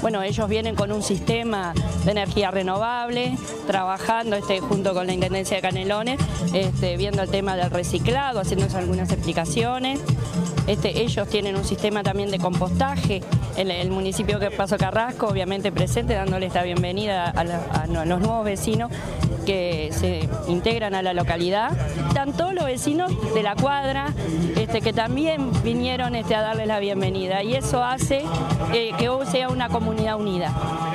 Bueno, ellos vienen con un sistema de energía renovable, trabajando junto con la Intendencia de Canelones, viendo el tema del reciclado, haciéndose algunas explicaciones. Ellos tienen un sistema también de compostaje, el municipio de Paso Carrasco obviamente presente, dándole esta bienvenida a los nuevos vecinos que se integran a la localidad. Están todos los vecinos de la cuadra que también vinieron a darles la bienvenida, y eso hace que hoy sea una comunidad unida.